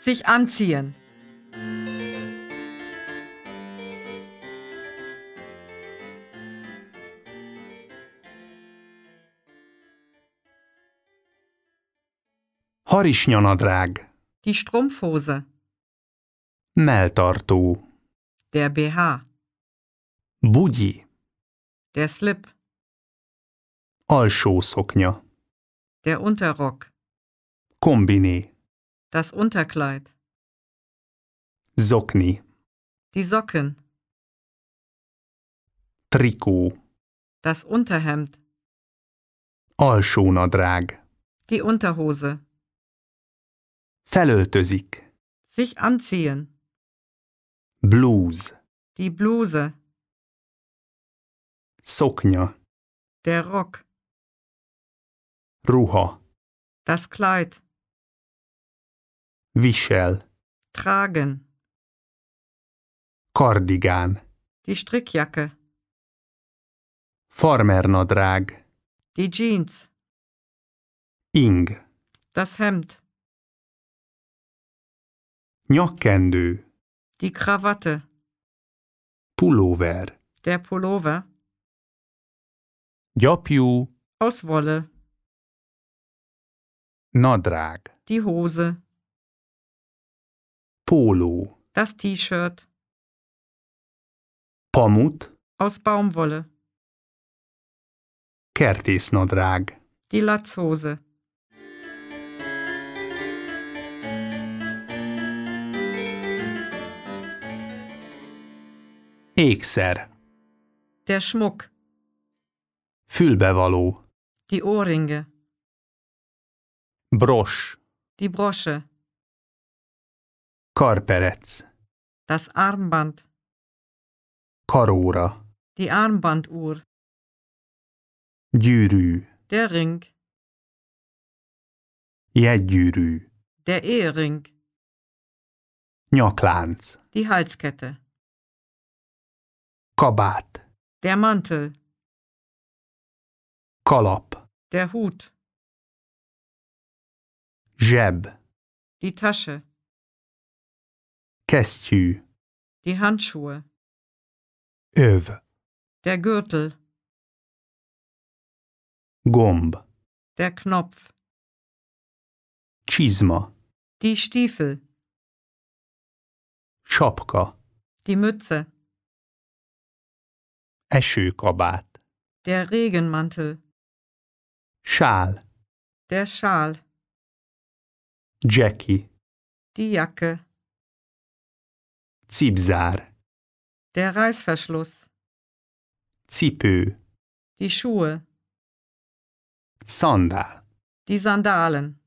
Sich anziehen. Harisnyanadrág. Die Strumpfhose. Melltartó. Der BH. Bugyi. Der Slip. Alsószoknya. Der Unterrock. Kombiné. Das Unterkleid. Zokni. Die Socken. Trikó. Das Unterhemd. Alsónadrág. Die Unterhose. Felöltözik. Sich anziehen. Blúz. Die Bluse. Szoknya. Der Rock. Ruha. Das Kleid. Visel. Tragen. Kardigán. Die Strickjacke. Farmernadrág. Die Jeans. Ing. Das Hemd. Nyakkendő. Die Krawatte. Pulóver. Der Pullover. Gyapjú. Aus Wolle. Nadrág. Die Hose. Póló. Das T-Shirt. Pamut. Aus Baumwolle. Kertésznadrág. Die Latzhose. Ékszer. Der Schmuck. Fülbevaló. Die Ohrringe. Bros. Die Brosche. Karperec. Das Armband. Karóra. Die Armbanduhr. Gyűrű. Der Ring. Jegygyűrű. Der Ehering. Nyaklánc. Die Halskette. Kabát. Der Mantel. Kalap. Der Hut. Zseb. Die Tasche. Kesztyű. Die Handschuhe. Öv. Der Gürtel. Gomb. Der Knopf. Csizma. Die Stiefel. Sapka. Die Mütze. Esőkabát. Der Regenmantel. Sál. Der Schal. Jackie. Die Jacke. Cipzár. Der Reißverschluss. Cipő. Die Schuhe. Szandál. Die Sandalen.